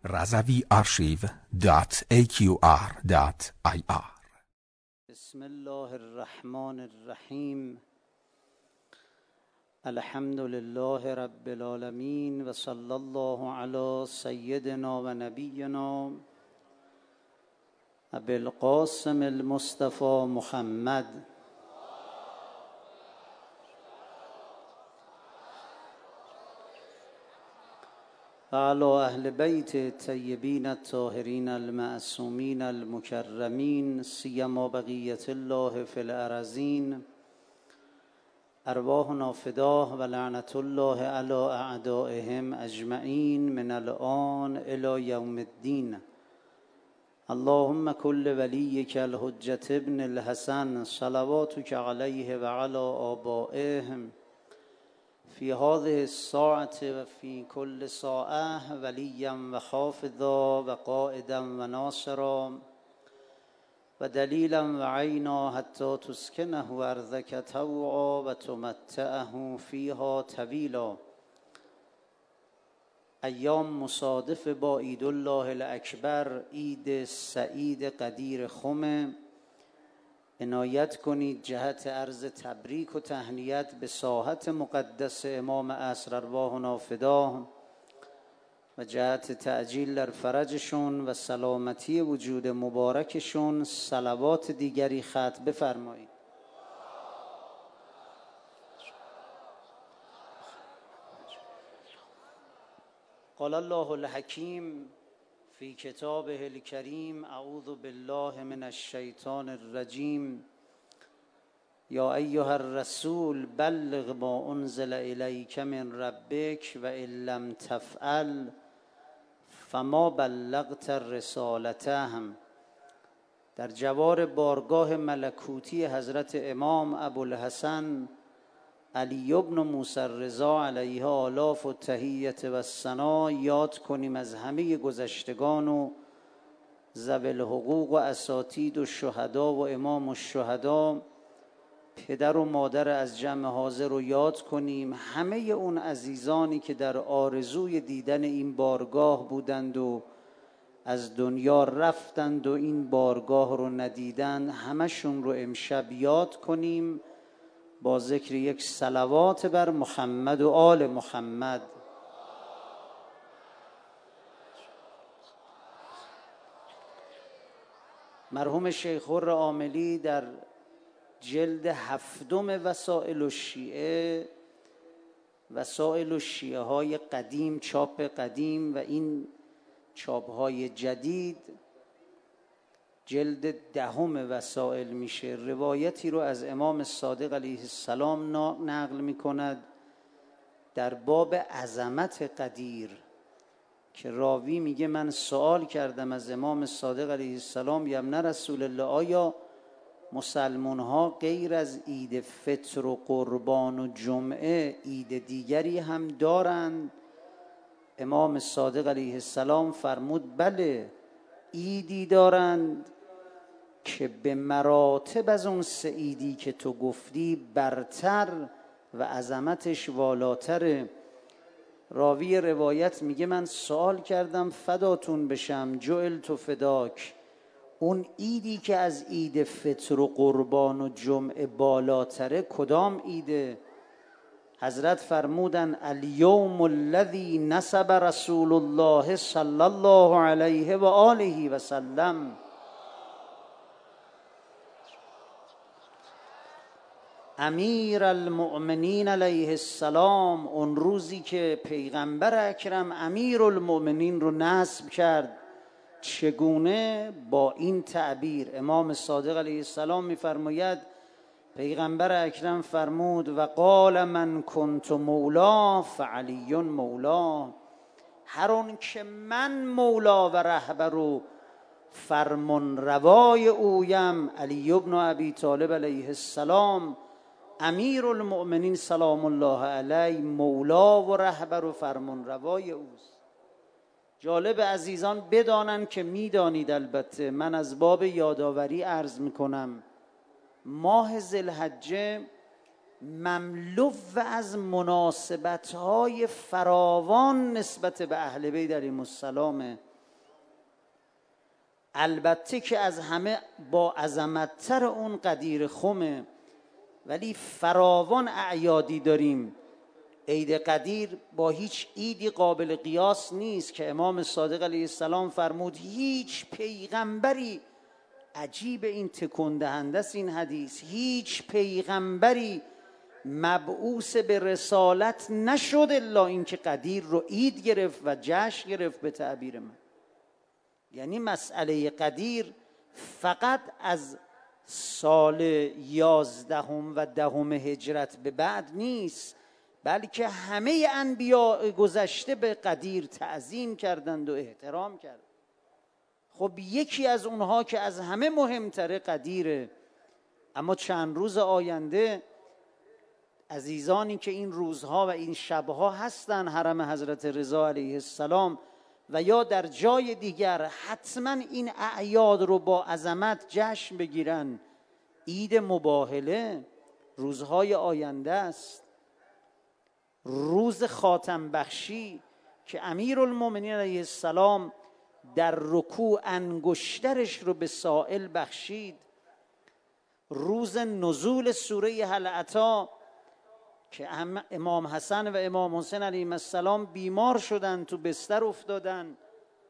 razaviarchive.aqr.ir. بسم الله الرحمن الرحیم. الحمد لله رب العالمین و صلی الله علی سیدنا و نبینا ابی القاسم المصطفى محمد و علی اهل بیت الطیبین الطاهرین المعصومین المکرمین سیما بقیة الله فی الارضین. ارواحنا فداه و لعنت الله علی اعدائهم اجمعین من الآن الی یوم الدین. اللهم کل ولیک الحجة ابن الحسن صلواتک علیه و علی آبائهم فی هذه الساعة و فی کل ساعة ولیا و حافظا و قائدا و ناصرا و دلیلا و عینا حتی تسکنه ارضک طوعا و تمتعه فیها طویلا. ایام مصادف با عید الله الاکبر، عید سعید قدیر خم، عنایت کنید جهت عرض تبریک و تهنیت به ساحت مقدس امام عصر ارواحنا فداه و جهت تعجیل در فرجشون و سلامتی وجود مبارکشون صلوات دیگری ختم بفرمایید. قال الله الحکیم فی کتابه الکریم اعوذ بالله من الشیطان الرجیم. یا ایها الرسول بلغ ما انزل الیک من ربک و ان لم تفعل فما بلغت رسالته. در جوار بارگاه ملکوتی حضرت امام ابوالحسن علی ابن موسی الرضا علیه آلاف و تحیت و ثنا یاد کنیم از همه گذشتگان و ذوی الحقوق و اساتید و شهدا و امام الشهدا، پدر و مادر از جمع حاضر رو یاد کنیم، همه اون عزیزانی که در آرزوی دیدن این بارگاه بودند و از دنیا رفتند و این بارگاه رو ندیدند، همشون رو امشب یاد کنیم با ذکر یک صلوات بر محمد و آل محمد. مرحوم شیخ حر عاملی در جلد 7 وسائل الشیعه، وسائل الشیعه های قدیم، چاپ قدیم و این چاپ های جدید، جلد 10 وسائل میشه، روایتی رو از امام صادق علیه السلام نقل میکند در باب عظمت قدیر که راوی میگه من سوال کردم از امام صادق علیه السلام یا ابن رسول الله آیا مسلمان ها غیر از عید فطر و قربان و جمعه عید دیگری هم دارند؟ امام صادق علیه السلام فرمود بله، عیدی دارند که به مراتب از اون سعیدی که تو گفتی برتر و عظمتش والاتره. راوی روایت میگه من سوال کردم فداتون بشم جعلت فداک، اون عیدی که از عید فطر و قربان و جمعه بالاتره کدام عیده؟ حضرت فرمودن الیوم الذی نسب رسول الله صلی الله علیه و آله و سلم. امیر المؤمنین علیه السلام اون روزی که پیغمبر اکرم امیر المؤمنین رو نصب کرد، چگونه؟ با این تعبیر. امام صادق علیه السلام میفرماید پیغمبر اکرم فرمود و قال من کنت مولا فعلی مولا، هر اون که من مولا و رهبر و فرمان روای اویم، علی ابن ابی طالب علیه السلام امیر المؤمنین سلام الله علیه مولا و رهبر و فرمان روای اوست. جالب عزیزان بدانن که میدانید، البته من از باب یادآوری عرض میکنم، ماه ذوالحجه مملو از مناسبت‌های فراوان نسبت به اهل بیت علیهم السلام. البته که از همه با عظمت‌تر اون قدیر خمه، ولی فراوان اعیادی داریم. عید قدیر با هیچ عیدی قابل قیاس نیست که امام صادق علیه السلام فرمود هیچ پیغمبری، عجیب این تکون دهنده است این حدیث، هیچ پیغمبری مبعوث به رسالت نشد الا اینکه قدیر رو عید گرفت و جشن گرفت. به تعبیر من یعنی مسئله قدیر فقط از سال 11 و 10 هجرت به بعد نیست، بلکه همه انبیاء گذشته به قدیر تعظیم کردند و احترام کردند. خب یکی از اونها که از همه مهمتره قدیره. اما چند روز آینده عزیزانی که این روزها و این شبها هستن حرم حضرت رضا علیه السلام و یا در جای دیگر، حتما این اعیاد رو با عظمت جشن بگیرن. عید مباهله روزهای آینده است، روز خاتم بخشی که امیرالمومنین علیه السلام در رکوع انگشترش رو به سائل بخشید، روز نزول سوره هل اتی که امام حسن و امام حسین علیهم السلام بیمار شدن، تو بستر افتادن،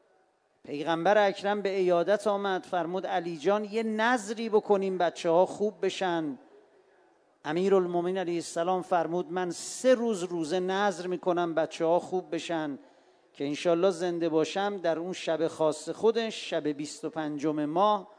پیغمبر اکرم به عیادت آمد، فرمود علی جان یه نذری بکنیم بچه ها خوب بشن. امیرالمومنین علیه السلام فرمود من 3 روز روزه نذر میکنم بچه ها خوب بشن که انشالله زنده باشم در اون شب خاص خودش، شب 25 ماه،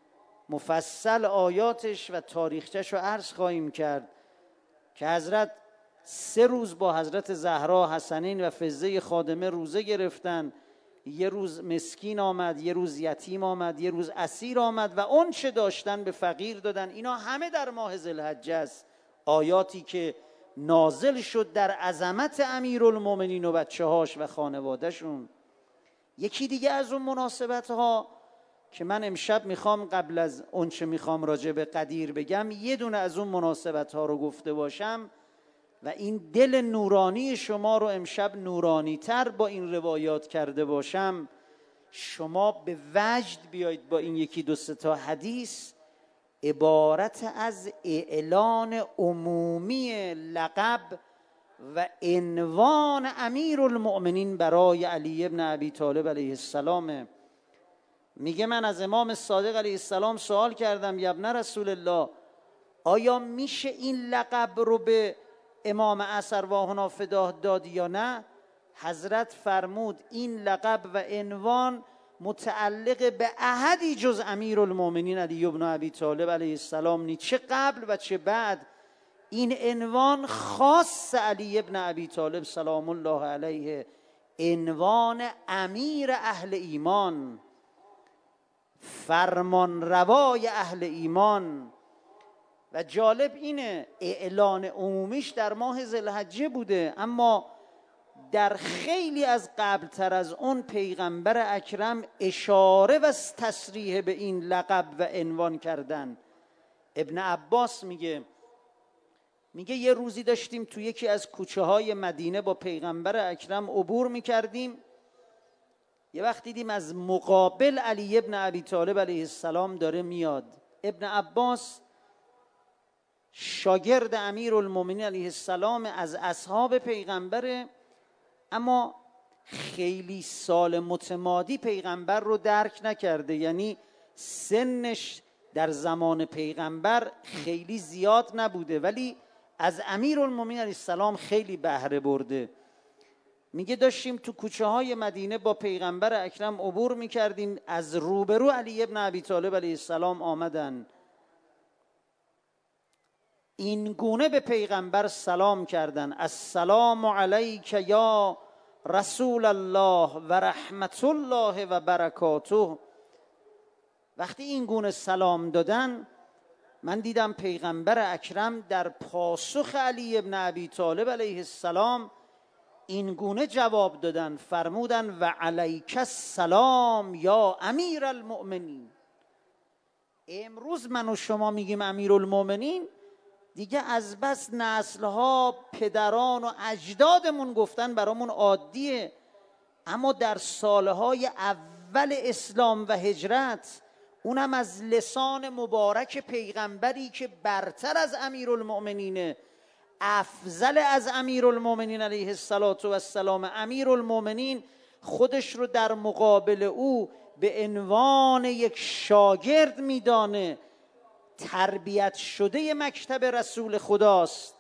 مفصل آیاتش و تاریخچش رو عرض خواهیم کرد که حضرت 3 روز با حضرت زهرا حسنین و فضه خادمه روزه گرفتن. یه روز مسکین آمد، یه روز یتیم آمد، یه روز اسیر آمد و اون چه داشتن به فقیر دادن. اینا همه در ماه ذوالحجه است. آیاتی که نازل شد در عظمت امیرالمومنین و بچه هاش و خانوادهشون. یکی دیگه از اون مناسبت ها که من امشب میخوام قبل از اون چه میخوام راجع به قدیر بگم، یه دونه از اون مناسبت ها رو گفته باشم و این دل نورانی شما رو امشب نورانی تر با این روایات کرده باشم، شما به وجد بیایید با این 1-2 تا حدیث عبارت از اعلان عمومی لقب و عنوان امیرالمؤمنین برای علی ابن ابی طالب علیه السلام. میگه من از امام صادق علیه السلام سوال کردم یا ابن رسول الله، آیا میشه این لقب رو به امام ارواحنا فداه داد یا نه؟ حضرت فرمود این لقب و عنوان متعلق به احدی جز امیرالمومنین علی ابن ابی طالب علیه السلام نیست، چه قبل و چه بعد. این عنوان خاص علی ابن ابی طالب سلام الله علیه، عنوان امیر اهل ایمان، فرمان روای اهل ایمان. و جالب اینه اعلان عمومیش در ماه ذوالحجه بوده، اما در خیلی از قبل تر از اون پیغمبر اکرم اشاره و تصریح به این لقب و عنوان کردن. ابن عباس میگه یه روزی داشتیم تو یکی از کوچه های مدینه با پیغمبر اکرم عبور میکردیم، یه وقت دیدیم از مقابل علی ابن ابی طالب علیه السلام داره میاد. ابن عباس شاگرد امیرالمومنین علیه السلام، از اصحاب پیغمبره، اما خیلی سال متمادی پیغمبر رو درک نکرده، یعنی سنش در زمان پیغمبر خیلی زیاد نبوده ولی از امیرالمومنین علیه السلام خیلی بهره برده. میگه داشتیم تو کوچه های مدینه با پیغمبر اکرم عبور میکردیم، از روبرو علی ابن ابی طالب علیه السلام آمدن، این گونه به پیغمبر سلام کردن: السلام علیک یا رسول الله و رحمت الله و برکاته. وقتی این گونه سلام دادن، من دیدم پیغمبر اکرم در پاسخ علی ابن ابی طالب علیه السلام این گونه جواب دادن، فرمودن و علیک السلام یا امیر المؤمنین. امروز من و شما میگیم امیرالمؤمنین، دیگه از بس نسلها پدران و اجدادمون گفتن برامون عادیه، اما در سالهای اول اسلام و هجرت، اونم از لسان مبارک پیغمبری که برتر از امیرالمؤمنینه، افضل از امیرالمؤمنین علیه السلام. امیرالمؤمنین خودش رو در مقابل او به عنوان یک شاگرد میدانه، تربیت شده مکتب رسول خداست.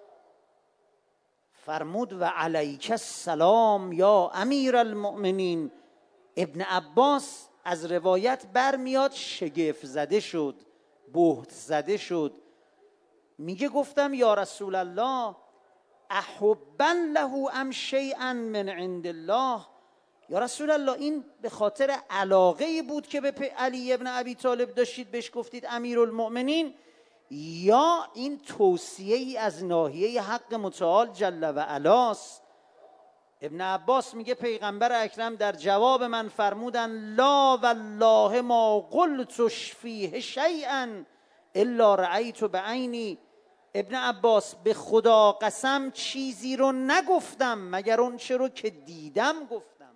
فرمود و علیک السلام یا امیرالمؤمنین. ابن عباس از روایت برمیاد شگفت زده شد، بهت زده شد، میگه گفتم یا رسول الله احبا له ام شیئا من عند الله. یا رسول الله این به خاطر علاقه بود که به علی ابن ابی طالب داشتید بهش گفتید امیرالمؤمنین، یا این توصیه ای از ناحیه حق متعال جل و علاست؟ ابن عباس میگه پیغمبر اکرم در جواب من فرمودن لا والله ما قلت فیه شیئا الا رأیت بعینی. ابن عباس به خدا قسم چیزی رو نگفتم مگر اون چه رو که دیدم گفتم.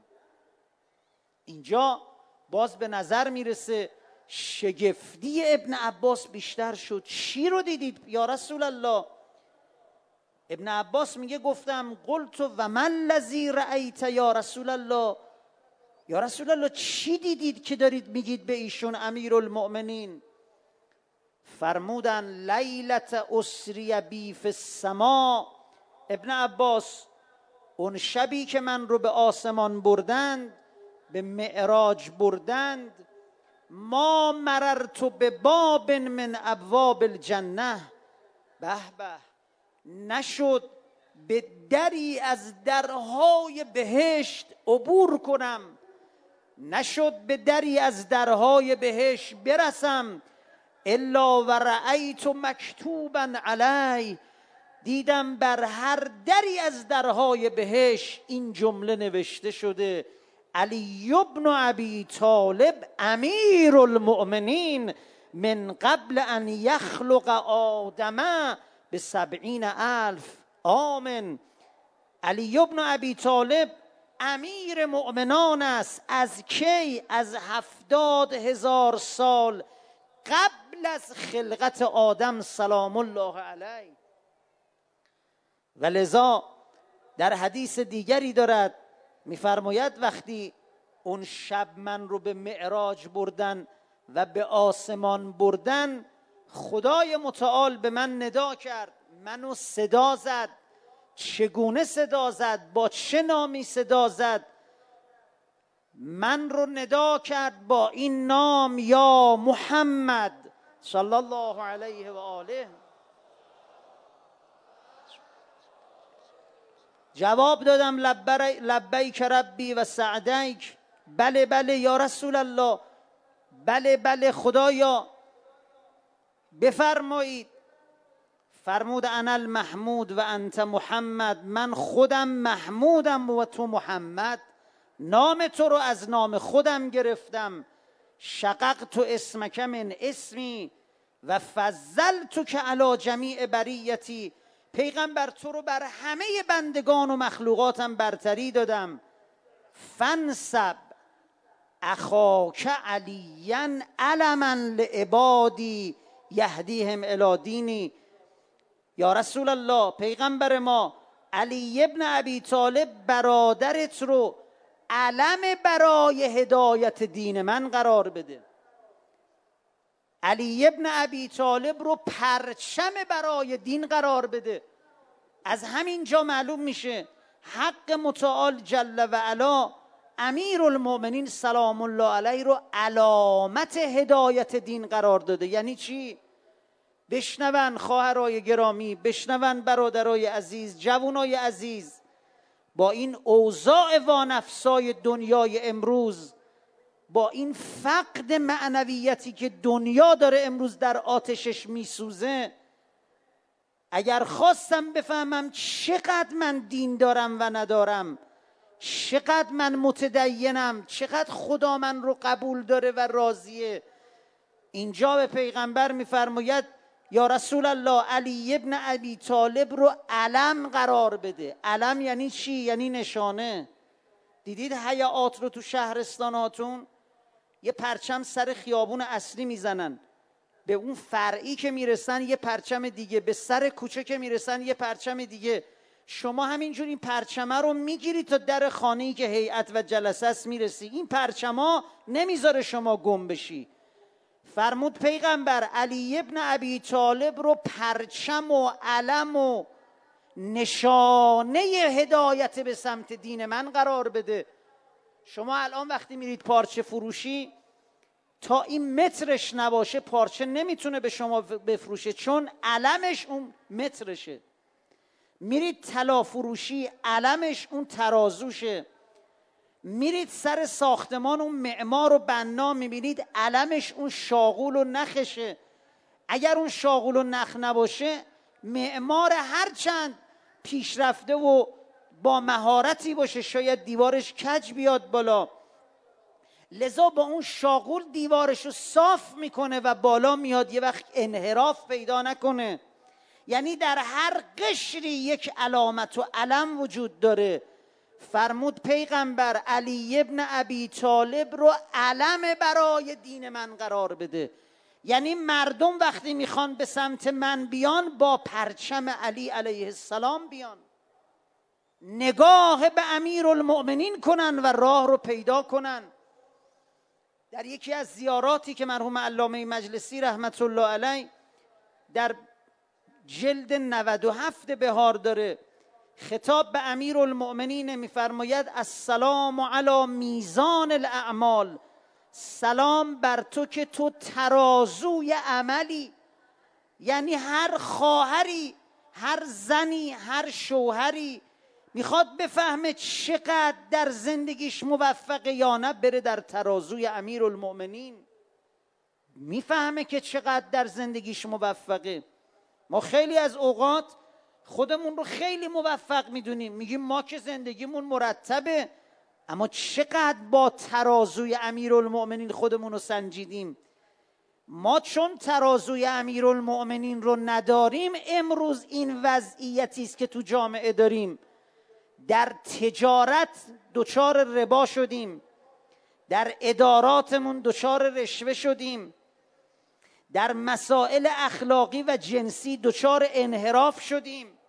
اینجا باز به نظر میرسه شگفتی ابن عباس بیشتر شد. چی رو دیدید یا رسول الله؟ ابن عباس میگه گفتم قلت و من الذی رأیت یا رسول الله. یا رسول الله چی دیدید که دارید میگید به ایشون امیرالمؤمنین؟ فرمودن لیلت اسری بی فی السما. ابن عباس اون شبی که من رو به آسمان بردند، به معراج بردند، ما مررت به باب من ابواب الجنه، به به، نشد به دری از درهای بهشت عبور کنم، نشد به دری از درهای بهشت برسم الا و رأیت مکتوبا علی، دیدم بر هر دری از درهای بهشت این جمله نوشته شده علی ابن ابی طالب امیرالمؤمنین من قبل ان یخلق آدم ب70,000 عام. علی ابن ابی طالب امیر مؤمنان است. از کی؟ از 70,000 سال قبل از خلقت آدم سلام الله علیه. و لذا در حدیث دیگری دارد میفرماید وقتی اون شب من رو به معراج بردن و به آسمان بردن، خدای متعال به من ندا کرد، منو صدا زد. چگونه صدا زد؟ با چه نامی صدا زد؟ من رو ندا کرد با این نام یا محمد صلی الله علیه و آله. جواب دادم لبیک ربی و سعدیک، بله بله یا رسول الله، بله بله خدایا بفرمایید. فرمود انا المحمود و انت محمد، من خودم محمودم و تو محمد، نام تو رو از نام خودم گرفتم. شققت اسمک من اسمی و فضلتک علی جمیع بریتی، پیغمبر تو رو بر همه بندگان و مخلوقاتم برتری دادم. فانسب اخاک علیا علما لعبادی یهدیهم الی دینی. یا رسول الله، پیغمبر ما علی ابن ابی طالب برادرت رو علم برای هدایت دین من قرار بده. علی ابن ابی طالب رو پرچم برای دین قرار بده. از همین جا معلوم میشه حق متعال جل و علا امیرالمؤمنین سلام الله علیه رو علامت هدایت دین قرار داده. یعنی چی؟ بشنون خواهرای گرامی، بشنون برادرای عزیز، جوانای عزیز، با این اوضاع وانفسای دنیای امروز، با این فقد معنویتی که دنیا داره امروز در آتشش میسوزه، اگر خواستم بفهمم چقدر من دین دارم و ندارم، چقدر من متدینم، چقدر خدا من رو قبول داره و راضیه، اینجا به پیغمبر میفرماید یا رسول الله علی ابن ابی طالب رو علم قرار بده. علم یعنی چی؟ یعنی نشانه. دیدید هیئات رو تو شهرستاناتون یه پرچم سر خیابون اصلی میزنن، به اون فرعی که میرسن یه پرچم دیگه، به سر کوچه که میرسن یه پرچم دیگه. شما همینجور این پرچمه رو میگیری تا در خانه‌ای که هیئت و جلسه است میرسی. این پرچما نمیذاره شما گم بشی. فرمود پیغمبر علی ابن ابی طالب رو پرچم و علم و نشانه هدایت به سمت دین من قرار بده. شما الان وقتی میرید پارچه فروشی، تا این مترش نباشه پارچه نمیتونه به شما بفروشه، چون علمش اون مترشه. میرید طلا فروشی، علمش اون ترازوشه. میرید سر ساختمان، اون معمار و بنا میبینید علمش اون شاغول و نخشه. اگر اون شاغول و نخ نباشه، معمار هر چند پیشرفته و با مهارتی باشه شاید دیوارش کج بیاد بالا، لذا با اون شاغول دیوارش رو صاف میکنه و بالا میاد، یه وقت انحراف پیدا نکنه. یعنی در هر قشری یک علامت و علم وجود داره. فرمود پیغمبر علی ابن ابی طالب رو علم برای دین من قرار بده. یعنی مردم وقتی میخوان به سمت من بیان، با پرچم علی علیه السلام بیان، نگاه به امیرالمؤمنین کنن و راه رو پیدا کنن. در یکی از زیاراتی که مرحوم علامه مجلسی رحمت الله علیه در جلد 97 بهار داره، خطاب به امیرالمؤمنین میفرماید السلام علی میزان الاعمال، سلام بر تو که تو ترازوی عملی. یعنی هر خواهری، هر زنی، هر شوهری میخواد بفهمه چقدر در زندگیش موفقه یا نه، بره در ترازوی امیرالمؤمنین میفهمه که چقدر در زندگیش موفقه. ما خیلی از اوقات خودمون رو خیلی موفق میدونیم، میگیم ما که زندگیمون مرتبه، اما چقدر با ترازوی امیرالمؤمنین خودمون رو سنجیدیم؟ ما چون ترازوی امیرالمؤمنین رو نداریم، امروز این وضعیتی است که تو جامعه داریم. در تجارت دچار ربا شدیم، در اداراتمون دچار رشوه شدیم، در مسائل اخلاقی و جنسی دچار انحراف شدیم.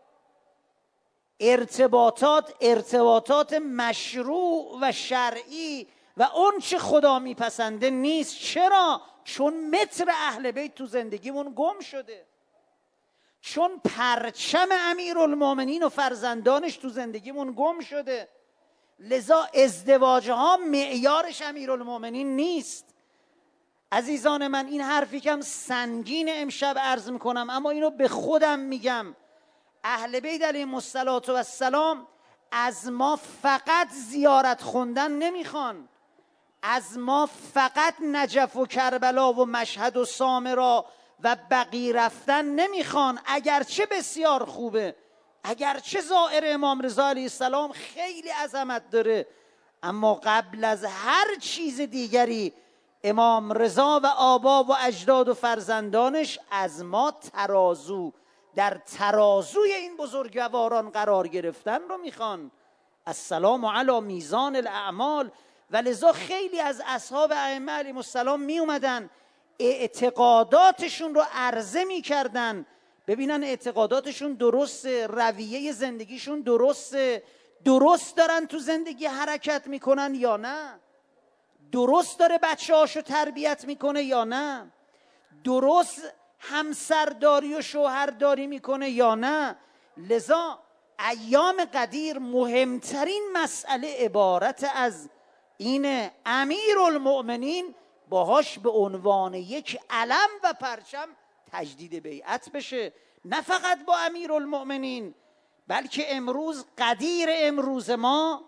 ارتباطات مشروع و شرعی و اون چه خدا میپسنده نیست. چرا؟ چون متر اهل بیت تو زندگیمون گم شده، چون پرچم امیرالمؤمنین و فرزندانش تو زندگیمون گم شده. لذا ازدواجها معیارش امیرالمؤمنین نیست. عزیزان من، این حرفی کم سنگین امشب عرض میکنم، اما اینو به خودم میگم. اهل بیت علیهم السلام از ما فقط زیارت خوندن نمیخوان، از ما فقط نجف و کربلا و مشهد و سامرا و بقی رفتن نمیخوان، اگرچه بسیار خوبه، اگرچه زائر امام رضا علیه السلام خیلی عظمت داره، اما قبل از هر چیز دیگری امام رضا و آبا و اجداد و فرزندانش از ما در ترازوی این بزرگواران قرار گرفتن رو میخوان. السلام علی میزان الاعمال. و لذا خیلی از اصحاب ائمه علیهم السلام می اومدن اعتقاداتشون رو عرضه میکردن، ببینن اعتقاداتشون درسته، رویه زندگیشون درسته، درست دارن تو زندگی حرکت میکنن یا نه، درست داره بچه هاشو تربیت میکنه یا نه، درست همسرداری و شوهرداری میکنه یا نه. لذا ایام قدیر مهمترین مسئله عبارت از این امیرالمؤمنین باهاش به عنوان یک علم و پرچم تجدید بیعت بشه، نه فقط با امیرالمؤمنین، بلکه امروز قدیر امروز ما،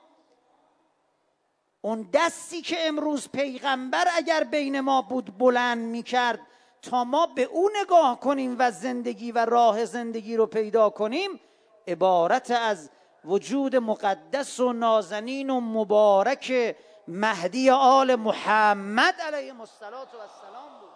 اون دستی که امروز پیغمبر اگر بین ما بود بلند میکرد تا ما به او نگاه کنیم و زندگی و راه زندگی رو پیدا کنیم، عبارت از وجود مقدس و نازنین و مبارک مهدی آل محمد علیهم السلام بود.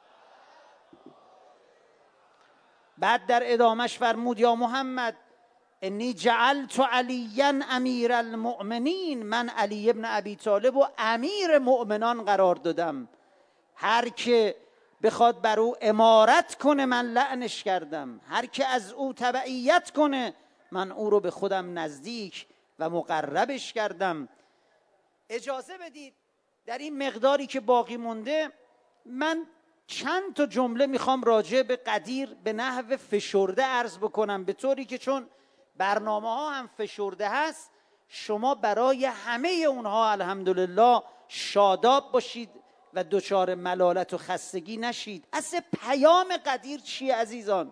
بعد در ادامش فرمود یا محمد انی جعلت علیا امیر المؤمنین، من علی ابن ابی طالب و امیر مؤمنان قرار دادم. هر که بخواد بر او امارت کنه من لعنش کردم، هر که از او تبعیت کنه من او رو به خودم نزدیک و مقربش کردم. اجازه بدید در این مقداری که باقی مونده من چند تا جمله میخوام راجع به قدیر به نحو فشرده عرض بکنم، به طوری که چون برنامه ها هم فشرده هست شما برای همه اونها الحمدلله شاداب باشید و دچار ملالت و خستگی نشید. اصل پیام قدیر چیه عزیزان؟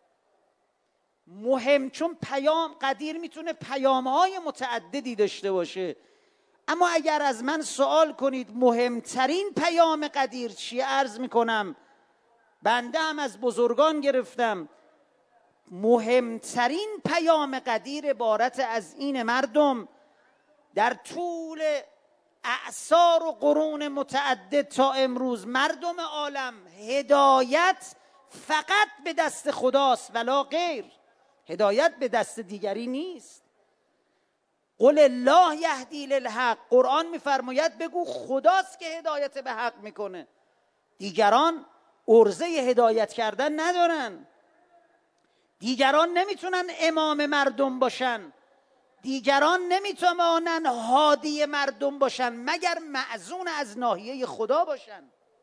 مهم، چون پیام قدیر میتونه پیام‌های متعددی داشته باشه، اما اگر از من سوال کنید مهمترین پیام قدیر چیه، عرض میکنم بنده هم از بزرگان گرفتم، مهمترین پیام قدیر عبارت از این: مردم در طول اعصار و قرون متعدد تا امروز مردم عالم هدایت فقط به دست خداست ولا غیر، هدایت به دست دیگری نیست. قل الله یهدی للحق، قرآن میفرماید بگو خداست که هدایت به حق میکنه، دیگران عرضه هدایت کردن ندارن، دیگران نمیتونن امام مردم باشن، دیگران نمیتونن هادی مردم باشن مگر معزون از ناحیه خدا باشن.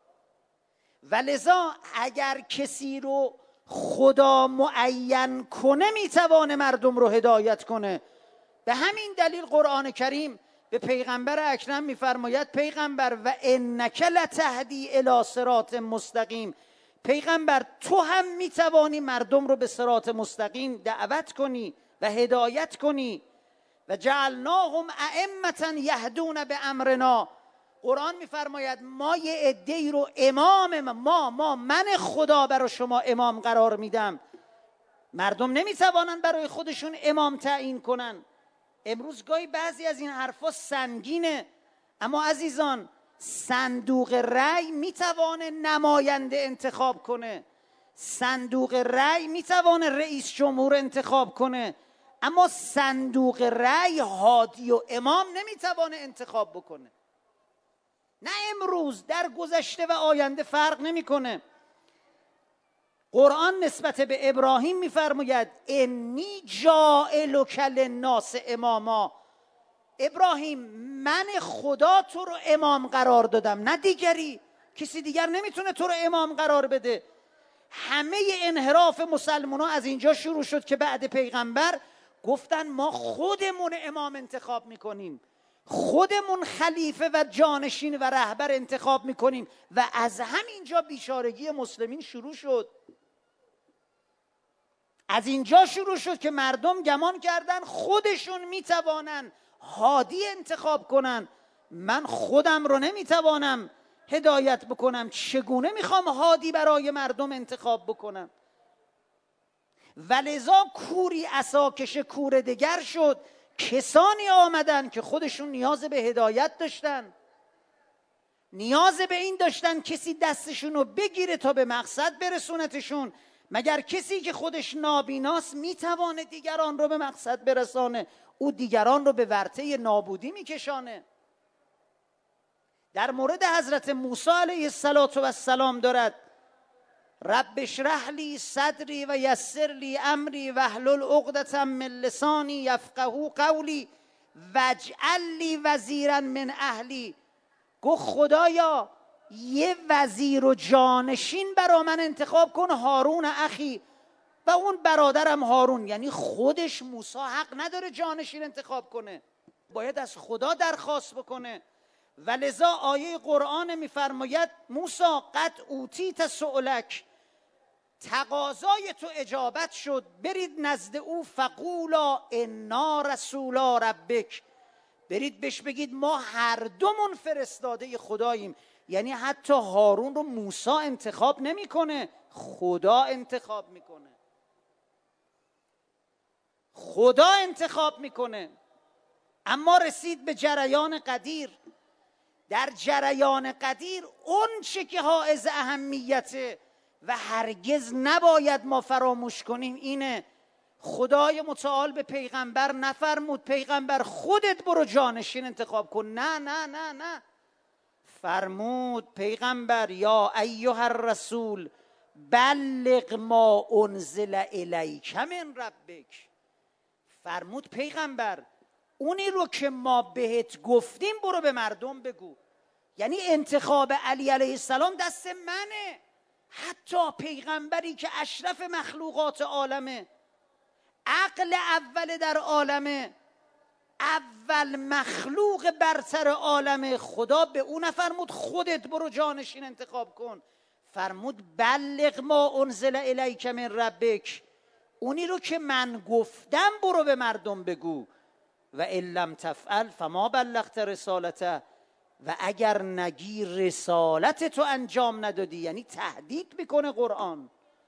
ولذا اگر کسی رو خدا معین کنه میتوانه مردم رو هدایت کنه. به همین دلیل قرآن کریم به پیغمبر اکرم میفرماید پیغمبر و انک لتهدی الی صراط مستقیم، پیغمبر تو هم میتوانی مردم رو به صراط مستقیم دعوت کنی و هدایت کنی. و جعلناهم ائمة یهدون بامرنا، قرآن میفرماید ما یه عده‌ای رو امام من خدا برای شما امام قرار میدم. مردم نمیتوانن برای خودشون امام تعیین کنن. امروز گاهی بعضی از این حرفا سنگینه، اما عزیزان صندوق رأی میتوانه نماینده انتخاب کنه، صندوق رأی میتوانه رئیس جمهور انتخاب کنه، اما صندوق رأی هادی و امام نمیتوانه انتخاب بکنه. نه امروز، در گذشته و آینده فرق نمیکنه. قرآن نسبت به ابراهیم میفرماید انی جاعلک للناس اماما، ابراهیم من خدا تو رو امام قرار دادم نه دیگری، کسی دیگر نمیتونه تو رو امام قرار بده. همه انحراف مسلمان ها از اینجا شروع شد که بعد پیغمبر گفتن ما خودمون امام انتخاب میکنیم، خودمون خلیفه و جانشین و رهبر انتخاب میکنیم و از همینجا بیچارگی مسلمین شروع شد. از اینجا شروع شد که مردم گمان کردن خودشون میتوانن هادی انتخاب کنن. من خودم رو نمیتوانم هدایت بکنم، چگونه میخوام هادی برای مردم انتخاب بکنم؟ ولذا کوری عصاکش کور دگر شد. کسانی آمدن که خودشون نیاز به هدایت داشتن، نیاز به این داشتن کسی دستشون رو بگیره تا به مقصد برسونتشون. مگر کسی که خودش نابیناست میتوانه دیگران رو به مقصد برسانه؟ او دیگران رو به ورطه نابودی میکشانه. در مورد حضرت موسی علیه السلام دارد رب اشرح لی صدری و یسر لی امری واحلل عقدة من لسانی یفقهوا قولی واجعل لی وزیرا من اهلی. گفت خدایا یه وزیر و جانشین برا من انتخاب کن، هارون اخی. و اون برادرم هارون، یعنی خودش موسی حق نداره جانشین انتخاب کنه، باید از خدا درخواست بکنه. ولذا آیه قرآن میفرماید موسی قد اوتیت سؤلک، تقاضای تو اجابت شد، برید نزد او فقولا انا رسولا ربک، برید بهش بگید ما هر دومون فرستاده خداییم. یعنی حتی هارون رو موسی انتخاب نمیکنه، خدا انتخاب میکنه، خدا انتخاب میکنه. اما رسید به جریان قدیر. در جریان قدیر اون چه که حائز اهمیته و هرگز نباید ما فراموش کنیم اینه خدای متعال به پیغمبر نفرمود پیغمبر خودت برو جانشین انتخاب کن. نه نه نه نه، فرمود پیغمبر یا ایها الرسول بلغ ما انزل الیک من ربک. فرمود پیغمبر اونی رو که ما بهت گفتیم برو به مردم بگو. یعنی انتخاب علی علیه السلام دست منه. حتی پیغمبری که اشرف مخلوقات عالمه، عقل اول در عالمه، اول مخلوق برتر عالمه، خدا به اون فرمود خودت برو جانشین انتخاب کن. فرمود بلغ ما انزل الیک من ربک، اونی رو که من گفتم برو به مردم بگو. و ان لم تفعل فما بلغت رسالته، و اگر نگی رسالت تو انجام ندادی. یعنی تهدید میکنه قرآن.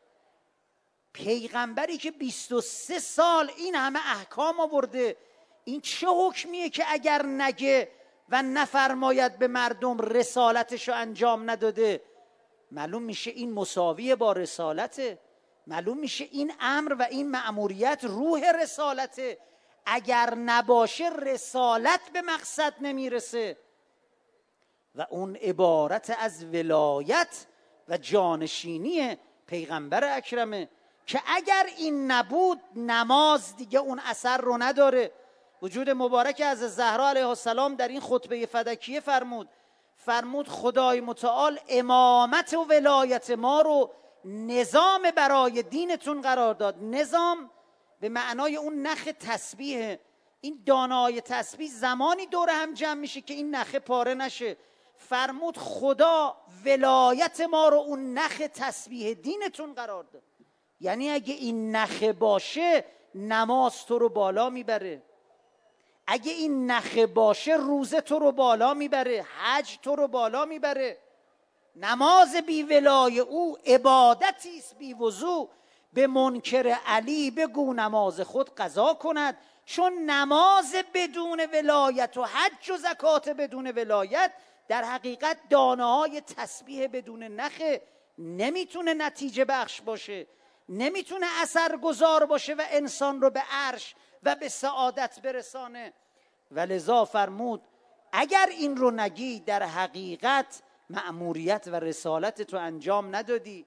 پیغمبری که 23 سال این همه احکام آورده، این چه حکمیه که اگر نگه و نفرماید به مردم رسالتشو انجام نداده؟ معلوم میشه این مساویه با رسالته. معلوم میشه این امر و این مأموریت روح رسالته. اگر نباشه رسالت به مقصد نمیرسه. و اون عبارت از ولایت و جانشینی پیغمبر اکرمه که اگر این نبود نماز دیگه اون اثر رو نداره. وجود مبارک از زهرا علیه السلام در این خطبه فدکیه فرمود خدای متعال امامت و ولایت ما رو نظام برای دینتون قرار داد. نظام به معنای اون نخ تسبیح. این دانه‌های تسبیح زمانی دور هم جمع میشه که این نخ پاره نشه. فرمود خدا ولایت ما رو اون نخ تسبیح دینتون قرار داد. یعنی اگه این نخ باشه نماز تو رو بالا میبره، اگه این نخ باشه روزه تو رو بالا میبره، حج تو رو بالا میبره. نماز بی ولای او عبادتی است بی وضو. به منکر علی بگو نماز خود قضا کند. چون نماز بدون ولایت و حج و زکات بدون ولایت در حقیقت دانه‌های تسبیح بدون نخ، نمیتونه نتیجه بخش باشه، نمیتونه اثرگذار باشه و انسان رو به عرش و به سعادت برسانه. ولذا فرمود اگر این رو نگی در حقیقت مأموریت و رسالت تو انجام ندادی.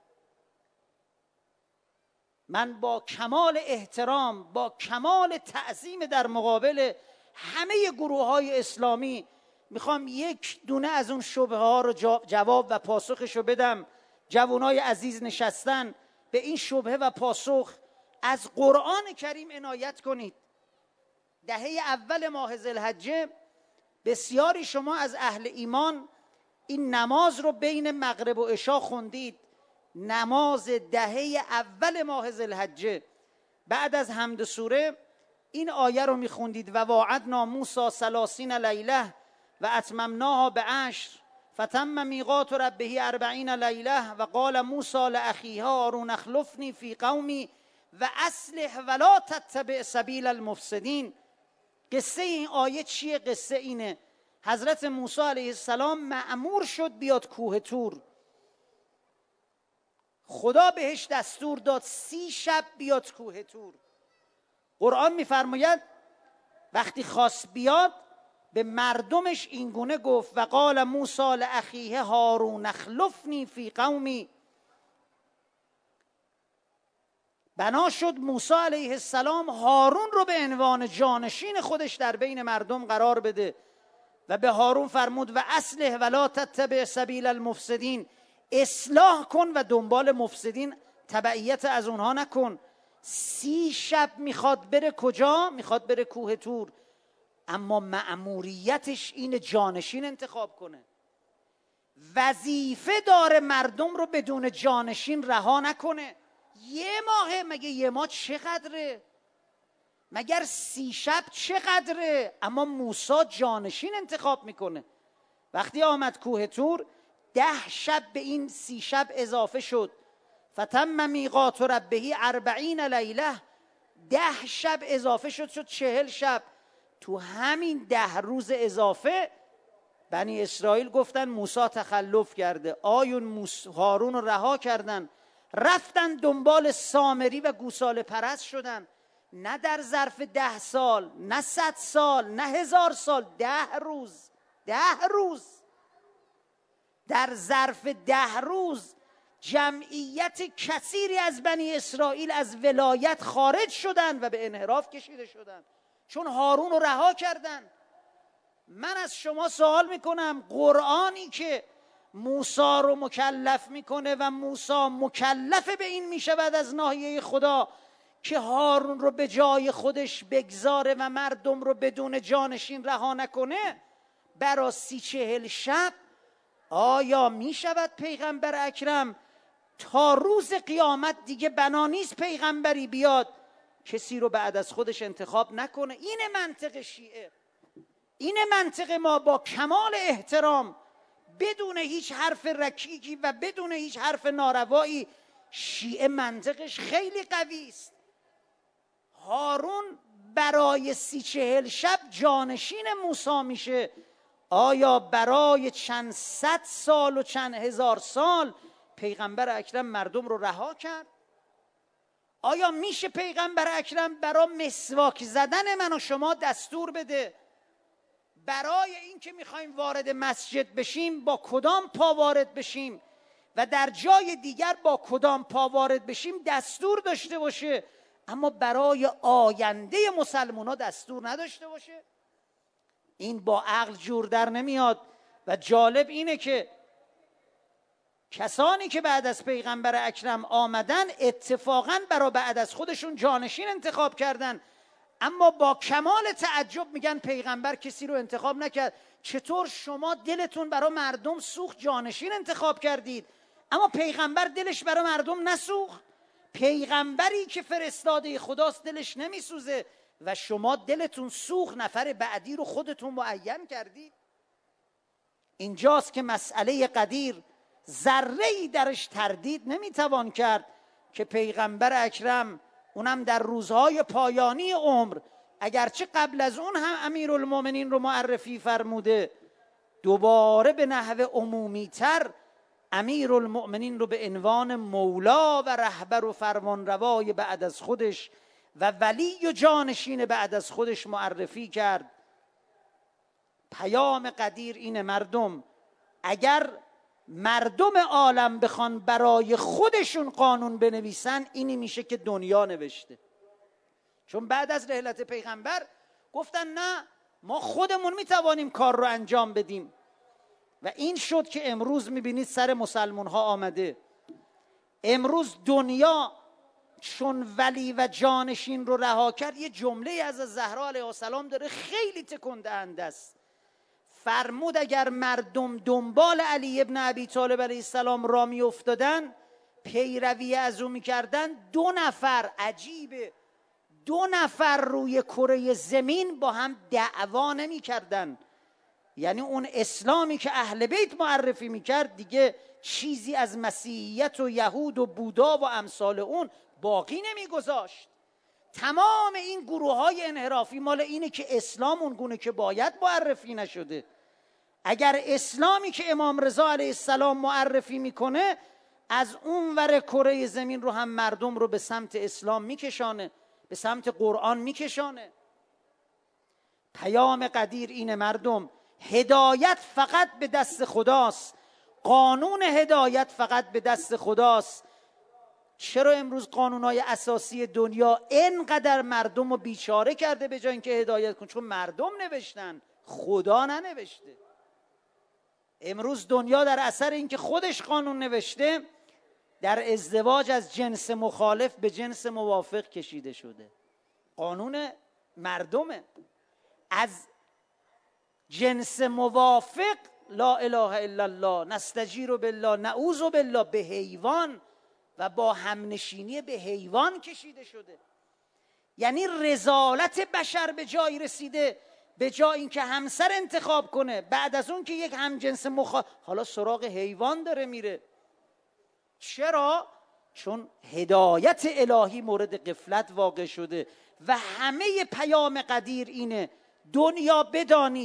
من با کمال احترام، با کمال تعظیم در مقابل همه گروه‌های اسلامی میخوام یک دونه از اون شبهه ها رو جواب و پاسخشو بدم. جوانای عزیز نشستن، به این شبهه و پاسخ از قرآن کریم عنایت کنید. دهه اول ماه ذوالحجه بسیاری شما از اهل ایمان این نماز رو بین مغرب و عشا خوندید. نماز دهه اول ماه ذوالحجه بعد از حمد سوره این آیه رو میخوندید و وعدنا موسی 30 لیله و اتممناها ب10 فتم میقات ربه 40 لیله و قال موسی لاخیه هارون اخلفنی فی قومی و اصلح ولا تتبع سبیل المفسدین. قصه این آیه چیه؟ قصه اینه حضرت موسی علیه السلام مأمور شد بیاد کوه طور. خدا بهش دستور داد 30 شب بیاد کوه طور. قرآن میفرماید وقتی خواست بیاد به مردمش اینگونه گفت و قال موسی لاخیه هارون اخلفنی فی قومی. بنا شد موسی علیه السلام هارون رو به عنوان جانشین خودش در بین مردم قرار بده و به هارون فرمود و اصلح ولا تتبع سبیل المفسدین، اصلاح کن و دنبال مفسدین تبعیت از اونها نکن. 30 شب میخواد بره کجا؟ میخواد بره کوه طور، اما مأموریتش این جانشین انتخاب کنه. وظیفه داره مردم رو بدون جانشین رها نکنه. یه ماهه، مگه یه ماه چقدره؟ مگر 30 شب چقدره؟ اما موسی جانشین انتخاب میکنه. وقتی آمد کوه طور 10 شب به این 30 شب اضافه شد. فتم میقات ربه 40 لیله 10 شب اضافه شد 40 شب. تو همین 10 روز اضافه بنی اسرائیل گفتن موسی تخلف کرده. آیون هارون رو رها کردن، رفتن دنبال سامری و گوساله پرست شدن. نه در ظرف 10 سال، نه 100 سال، نه 1000 سال، 10 روز. 10 روز در ظرف 10 روز جمعیت کثیری از بنی اسرائیل از ولایت خارج شدن و به انحراف کشیده شدن، چون هارون رو رها کردن. من از شما سوال میکنم، قرآنی که موسی رو مکلف میکنه و موسی مکلف به این میشود از ناحیه خدا که هارون رو به جای خودش بگذاره و مردم رو بدون جانشین رها نکنه برای 30-40 شب، آیا میشود پیغمبر اکرم تا روز قیامت دیگه بنا نیست پیغمبری بیاد کسی رو بعد از خودش انتخاب نکنه؟ این منطق شیعه، این منطق ما با کمال احترام، بدون هیچ حرف رکیکی و بدون هیچ حرف ناروایی. شیعه منطقش خیلی قوی است. هارون برای 30-40 شب جانشین موسی میشه، آیا برای چند 100 سال و چند 1000 سال پیغمبر اکرم مردم رو رها کرد؟ آیا میشه پیغمبر اکرم برای مسواک زدن من و شما دستور بده برای این که میخوایم وارد مسجد بشیم با کدام پا وارد بشیم و در جای دیگر با کدام پا وارد بشیم دستور داشته باشه، اما برای آینده مسلمان ها دستور نداشته باشه؟ این با عقل جور در نمیاد. و جالب اینه که کسانی که بعد از پیغمبر اکرم آمدن اتفاقاً برای بعد از خودشون جانشین انتخاب کردن، اما با کمال تعجب میگن پیغمبر کسی رو انتخاب نکرد. چطور شما دلتون برای مردم سوخت جانشین انتخاب کردید اما پیغمبر دلش برای مردم نسوخت؟ پیغمبری که فرستاده خداست دلش نمیسوزه و شما دلتون سوخت نفر بعدی رو خودتون معین کردید. اینجاست که مسئله قدیر ذره‌ای درش تردید نمیتوان کرد که پیغمبر اکرم اونم در روزهای پایانی عمر، اگرچه قبل از اون هم امیرالمومنین رو معرفی فرموده، دوباره به نحو عمومی تر امیرالمومنین رو به عنوان مولا و رهبر و فرمانروای بعد از خودش و ولی و جانشین بعد از خودش معرفی کرد. پیام قدیر اینه مردم، اگر مردم عالم بخوان برای خودشون قانون بنویسن اینی میشه که دنیا نوشته. چون بعد از رحلت پیغمبر گفتن نه ما خودمون میتوانیم کار رو انجام بدیم و این شد که امروز میبینید سر مسلمان ها آمده. امروز دنیا چون ولی و جانشین رو رها کرد، یه جمله از زهرا علیه السلام داره خیلی تکون دهنده است. فرمود اگر مردم دنبال علی ابن ابی طالب علیه السلام را می افتادن، پیروی از او می کردن، 2 نفر، عجیبه، 2 نفر روی کره زمین با هم دعوا نمی کردن. یعنی اون اسلامی که اهل بیت معرفی می کرد دیگه چیزی از مسیحیت و یهود و بودا و امثال اون باقی نمی گذاشت. تمام این گروه های انحرافی مال اینه که اسلام اون گونه که باید معرفی نشده. اگر اسلامی که امام رضا علیه السلام معرفی میکنه از اون ور کره زمین رو هم مردم رو به سمت اسلام میکشانه، به سمت قرآن میکشانه. پیام قدیر اینه مردم، هدایت فقط به دست خداست، قانون هدایت فقط به دست خداست. چرا امروز قانونهای اساسی دنیا اینقدر مردم رو بیچاره کرده به جای اینکه هدایت کن؟ چون مردم نوشتن، خدا ننوشته. امروز دنیا در اثر اینکه خودش قانون نوشته در ازدواج از جنس مخالف به جنس موافق کشیده شده. قانون مردمه. از جنس موافق لا اله الا الله، نستجیر بالله، نعوذ بالله، به حیوان و با همنشینی به حیوان کشیده شده. یعنی رذالت بشر به جایی رسیده به جای اینکه همسر انتخاب کنه بعد از اون که یک همجنس حالا سراغ حیوان داره میره. چرا؟ چون هدایت الهی مورد غفلت واقع شده. و همه پیام قدیر اینه دنیا بدانید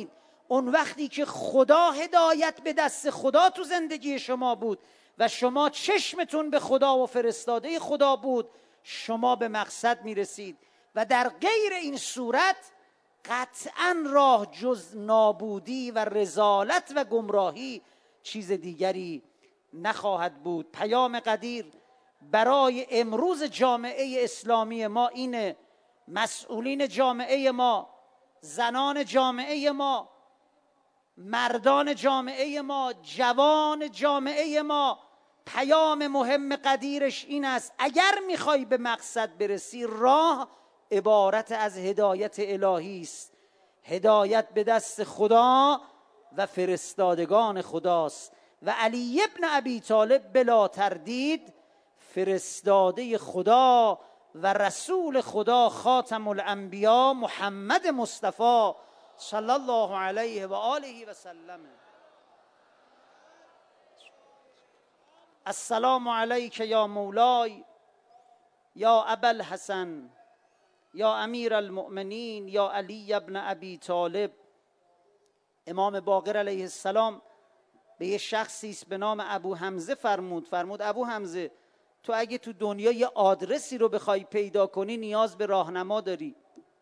اون وقتی که خدا هدایت به دست خدا تو زندگی شما بود و شما چشمتون به خدا و فرستاده خدا بود، شما به مقصد میرسید. و در غیر این صورت قطعا راه جز نابودی و رذالت و گمراهی چیز دیگری نخواهد بود. پیام قدیر برای امروز جامعه اسلامی ما اینه: مسئولین جامعه ما، زنان جامعه ما، مردان جامعه ما، جوان جامعه ما، پیام مهم قدیرش این است: اگر میخوای به مقصد برسی، راه عبارت از هدایت الهی است. هدایت به دست خدا و فرستادگان خداست و علی ابن ابی طالب بلا تردید فرستاده خدا و رسول خدا، خاتم الانبیا محمد مصطفی صلی الله علیه و آله و سلم. السلام علیک یا مولای یا ابا الحسن یا امیر المؤمنین یا علی ابن ابی طالب. امام باقر علیه السلام به یه شخصی است به نام ابو حمزه فرمود ابو حمزه، تو اگه تو دنیا یه آدرسی رو بخوای پیدا کنی نیاز به راهنما داری.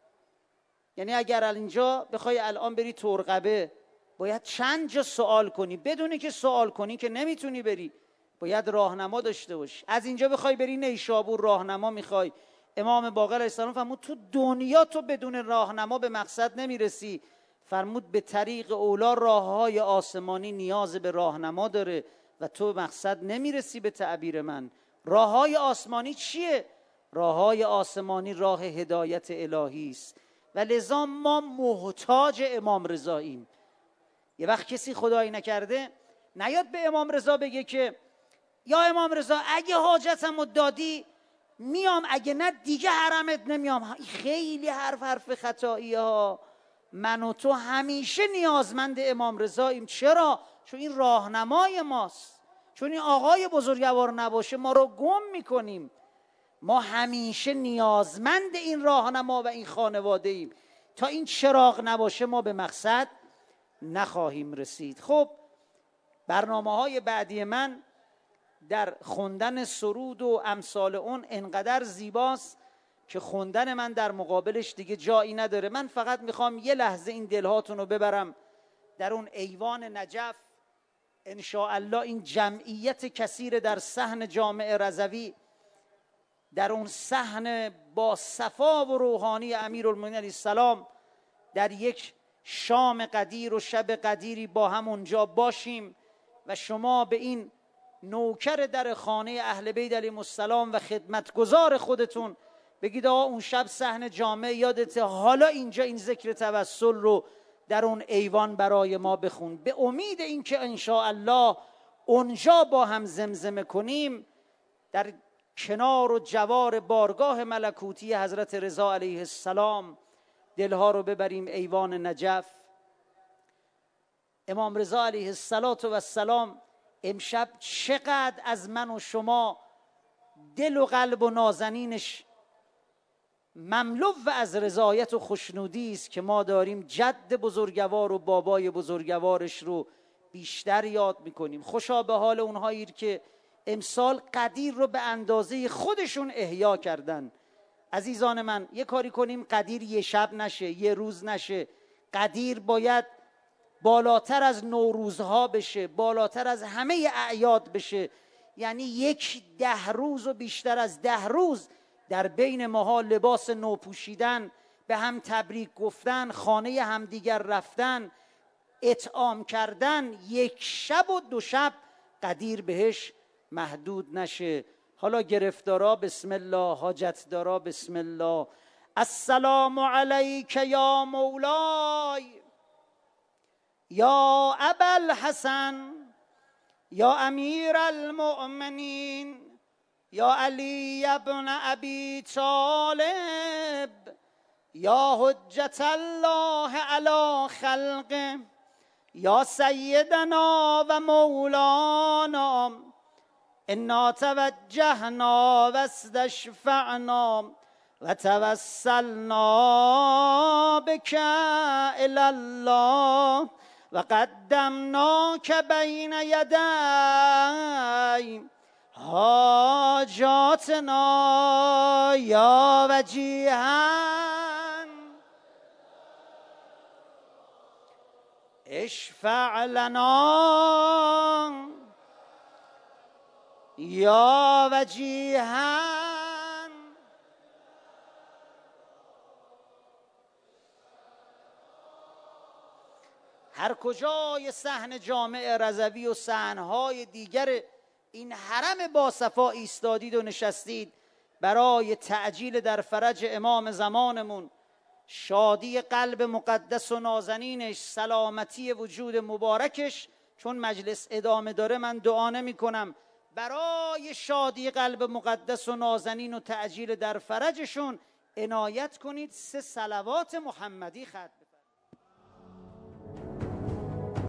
یعنی اگر اینجا بخوای الان بری ترقبه باید چند جا سوال کنی، بدونی که سوال کنی که نمیتونی بری، باید راهنما داشته باشی. از اینجا بخوای بری نیشابور راهنما میخوای. امام باقر علیه السلام فرمود تو دنیا تو بدون راهنما به مقصد نمیرسی. فرمود به طریق اولا راههای آسمانی نیاز به راهنما داره و تو به مقصد نمیرسی. به تعبیر من راههای آسمانی چیه؟ راههای آسمانی راه هدایت الهی است و لذا ما محتاج امام رضاییم. یه وقت کسی خدایی نکرده نیاد به امام رضا بگه که یا امام رضا اگه حاجتمو دادی میام، اگه نه دیگه حرمت نمیام. خیلی حرف خطایی ها. من و تو همیشه نیازمند امام رضاییم. چرا؟ چون این راهنمای ماست. چون این آقای بزرگوار نباشه ما رو گم میکنیم. ما همیشه نیازمند این راهنما و این خانواده ایم. تا این چراغ نباشه ما به مقصد نخواهیم رسید. خب برنامه‌های بعدی من در خوندن سرود و امثال اون انقدر زیباست که خوندن من در مقابلش دیگه جایی نداره. من فقط میخوام یه لحظه این دلهاتون رو ببرم در اون ایوان نجف. انشاءالله این جمعیت کثیر در صحن جامع رضوی، در اون صحن با صفا و روحانی امیرالمومنین علیه السلام، در یک شام قدیر و شب قدیری با هم اونجا باشیم و شما به این نوکر در خانه اهل بیت علیهم السلام و خدمتگزار خودتون بگید آقا اون شب صحن جامع یادته، حالا اینجا این ذکر توسل رو در اون ایوان برای ما بخون. به امید اینکه انشاءالله اونجا با هم زمزمه کنیم، در کنار و جوار بارگاه ملکوتی حضرت رضا علیه السلام دلها رو ببریم ایوان نجف. امام رضا علیه السلام امشب چقدر از من و شما دل و قلب و نازنینش مملو و از رضایت و خوشنودی است که ما داریم جد بزرگوار و بابای بزرگوارش رو بیشتر یاد میکنیم. خوشا به حال اونهایی که امسال قدیر رو به اندازه خودشون احیا کردن. عزیزان من یه کاری کنیم قدیر یه شب نشه، یه روز نشه. قدیر باید بالاتر از نوروزها بشه، بالاتر از همه اعیاد بشه. یعنی 10 روز و بیشتر از 10 روز در بین ماها لباس نو پوشیدن، به هم تبریک گفتن، خانه همدیگر رفتن، اطعام کردن، 1 شب و 2 شب قدیر بهش محدود نشه. حالا گرفتارا بسم الله، حاجتدارا بسم الله. السلام علیک یا مولای یا ابا الحسن یا امیر المؤمنین یا علی ابن ابی طالب یا حجت الله علی خلقه یا سیدنا و مولانا انا توجهنا و استشفعنا و توسلنا بک الی الله و قدمناک بین یدی حاجاتنا یا وجیها اشفع لنا یا وجیها. هر کجای صحن جامع رضوی و صحنهای دیگر این حرم باصفا ایستادید و نشستید برای تعجیل در فرج امام زمانمون، شادی قلب مقدس و نازنینش، سلامتی وجود مبارکش، چون مجلس ادامه داره من دعا نمی کنم، برای شادی قلب مقدس و نازنین و تعجیل در فرجشون عنایت کنید 3 صلوات محمدی ختم.